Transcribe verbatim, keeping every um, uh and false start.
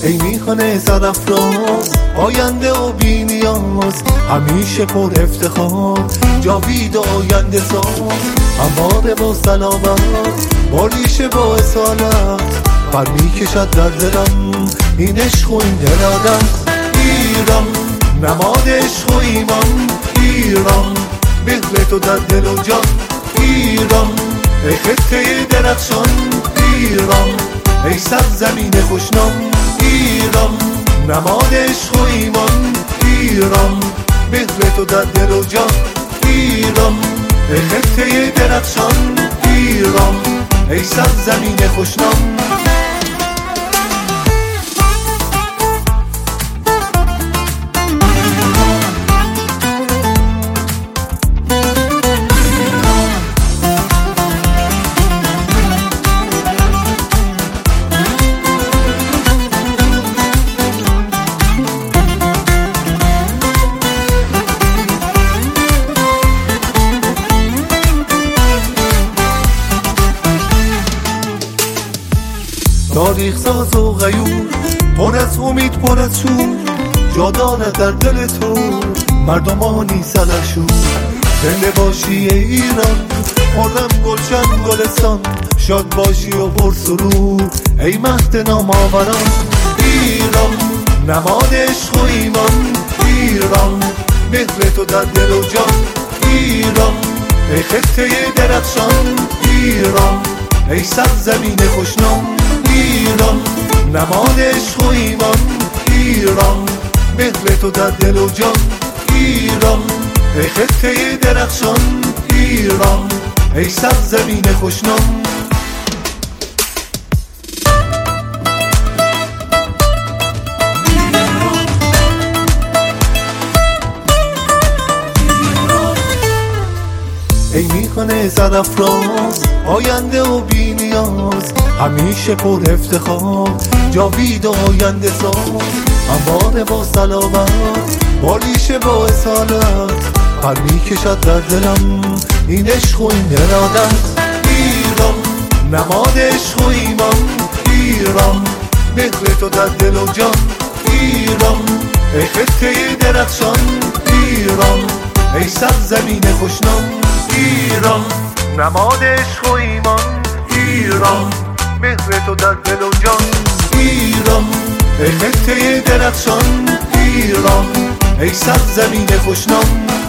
ای میخانه سرافراز، آینده و بی نیاز، همیشه پر افتخار، جاوید و آینده ساز، همواره با سلامت، با ریشه با اصالت، پر میکشد در دلم این عشق و این ارادت. ایران نماد عشق و ایمان، ایران بهر تو در دل و جان، ایران ای خطه درخشان، ایران ای سرزمین خوشنام، ایران نماد عشق و ایمان، ایران بهر تو در دل و جان، ایران ای خطه درخشان، ایران ای سرزمین خوشنام. تاریخ ساز و غیور، پر از امید پر از شور، جا دارد در دل تو مردمانی سلحشور. زنده باشی ای ایران، خرم گلشن گلستان، شاد باشی و پر سرور ای مهد نام آوران. ایران نماد عشق و ایمان، ایران بهر تو در دل و جان، ایران ای خطه درخشان، ایران ای سرزمین خوشنام، ایران نماد عشق و ایمان، ایران بهر تو در دل و جان، ایران ای خطه درخشان، ایران ای سرزمین خوشنام. ای میخانه سرافراز، آینده و بی نیاز، همیشه پر افتخار، جاوید و آینده ساز، همواره با سلامت، با ریشه با اصالت، پر میکشد در دلم این عشق و این ارادت. ایران نماد عشق و ایمان، ایران بهر تو در دل و جان، ایران ای خطه درخشان، ایران ای سرزمین خوشنام، ایران نماد عشق و ایمان، ایران بهر تو در دل و جان، ایران ای خطه درخشان، ایران ای سرزمین خوشنام.